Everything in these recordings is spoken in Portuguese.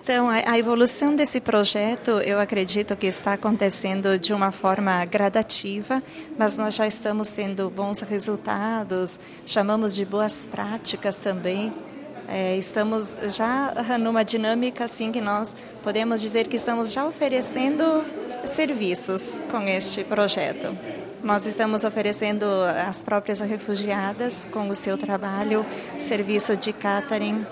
Então, a evolução desse projeto, eu acredito que está acontecendo de uma forma gradativa, mas nós já estamos tendo bons resultados, chamamos de boas práticas também. Estamos já numa dinâmica assim que nós podemos dizer que estamos já oferecendo serviços com este projeto. Nós estamos oferecendo às próprias refugiadas, com o seu trabalho, serviço de catering,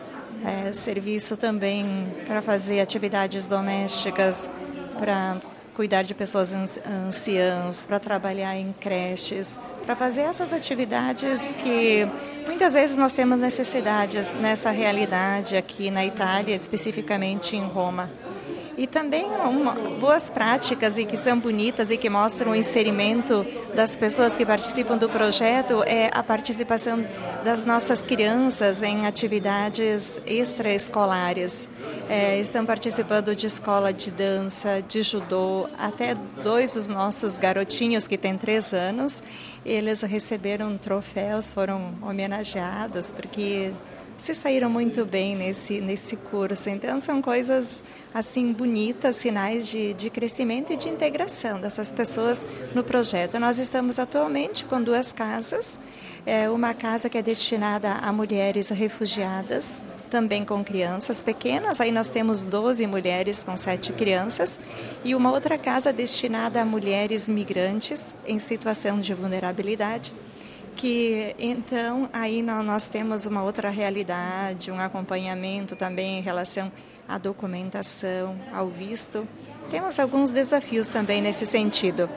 serviço também para fazer atividades domésticas, para cuidar de pessoas anciãs, para trabalhar em creches, para fazer essas atividades que muitas vezes nós temos necessidades nessa realidade aqui na Itália, especificamente em Roma. E também boas práticas e que são bonitas e que mostram o inserimento das pessoas que participam do projeto é a participação das nossas crianças em atividades extraescolares. Estão participando de escola de dança, de judô, até 2 dos nossos garotinhos que têm 3 anos, eles receberam troféus, foram homenageados, porque se saíram muito bem nesse curso. Então, são coisas assim bonitas, sinais de crescimento e de integração dessas pessoas no projeto. Nós estamos atualmente com 2 casas. Uma casa que é destinada a mulheres refugiadas, também com crianças pequenas. Aí nós temos 12 mulheres com 7 crianças. E uma outra casa destinada a mulheres migrantes em situação de vulnerabilidade. Que então aí nós temos uma outra realidade, um acompanhamento também em relação à documentação, ao visto. Temos alguns desafios também nesse sentido,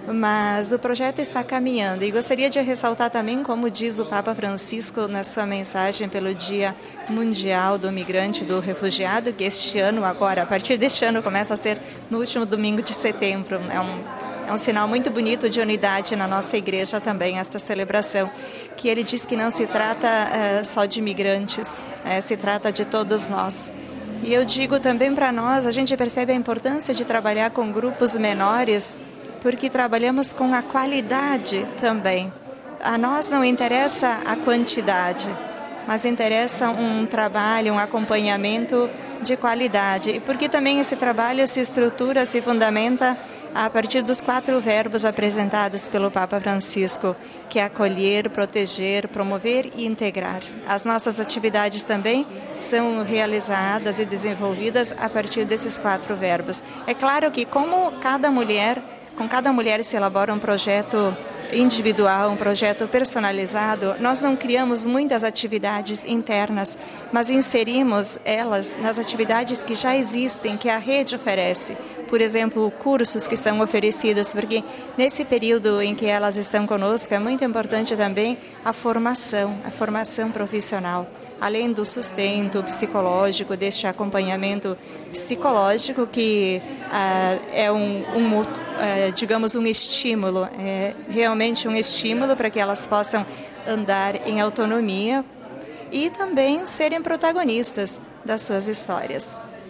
mas o projeto está caminhando. E gostaria de ressaltar também, como diz o Papa Francisco na sua mensagem pelo Dia Mundial do Migrante e do Refugiado, que este ano agora, a partir deste ano, começa a ser no último domingo de setembro. É um sinal muito bonito de unidade na nossa igreja também, esta celebração, que ele diz que não se trata só de imigrantes, se trata de todos nós. E eu digo também para nós, a gente percebe a importância de trabalhar com grupos menores, porque trabalhamos com a qualidade também. A nós não interessa a quantidade, mas interessa um trabalho, um acompanhamento de qualidade. E porque também esse trabalho se estrutura, se fundamenta a partir dos 4 verbos apresentados pelo Papa Francisco, que é acolher, proteger, promover e integrar. As nossas atividades também são realizadas e desenvolvidas a partir desses 4 verbos. É claro que com cada mulher se elabora um projeto individual, um projeto personalizado. Nós não criamos muitas atividades internas, mas inserimos elas nas atividades que já existem, que a rede oferece. Por exemplo, cursos que são oferecidos, porque nesse período em que elas estão conosco é muito importante também a formação profissional. Além do sustento psicológico, deste acompanhamento psicológico que é digamos, um estímulo, realmente um estímulo para que elas possam andar em autonomia e também serem protagonistas das suas histórias.